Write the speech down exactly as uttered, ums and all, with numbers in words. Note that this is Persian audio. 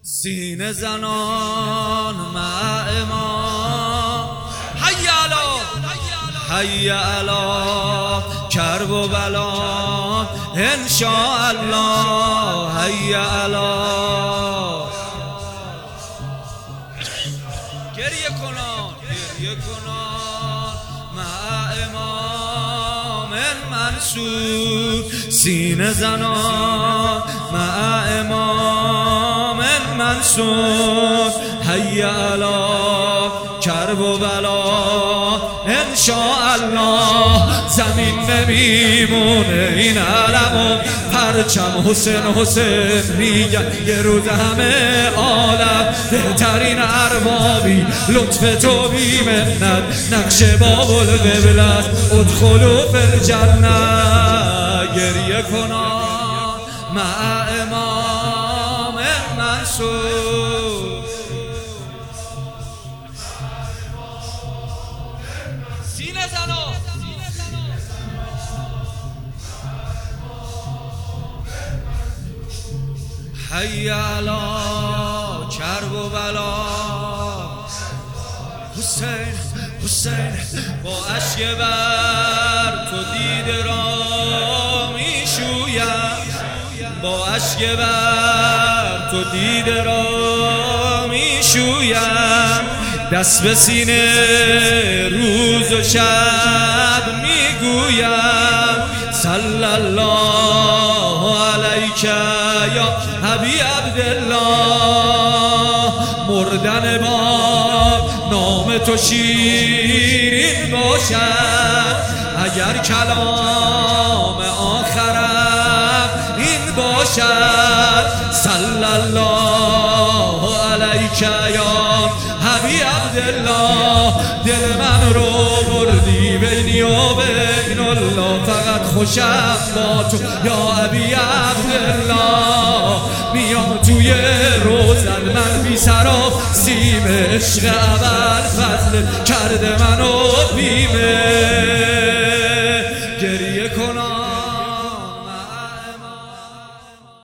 سینه زنان مع امام حی علی حی علی کرب و بلا انشاءالله حی علی گریه کنان گریه کنان مع امام منصور سینه زنان مع امام منصور حی علی کرب و بلا انشاءالله زمین نمیمونه این علم و پرچم حسین حسین میگن یه روز همه عالم بهترین اربابی لطف تو بی منت نقش باب القبلت ادخلوا فی الجنه گریه کنان مع امام منصور سینه زنان حی علی کرب و بلا حسین حسین با اشک بر تو دیده را میشویم با اشک بر تو دیده را میشویم دست به سینه روز و شب میگویم صلی الله علیک یا حبیب عبدالله مردن با نام تو شیرین باشد اگر کلام آخرم این باشد صلی الله علیک یا حبیب عبدالله دل من رو بردی بینی و بین الله فقط خوشم با تو یا ابی عبدالله میام توی روزن من بی سراف سیم عشق اول فضل کرده منو بیمه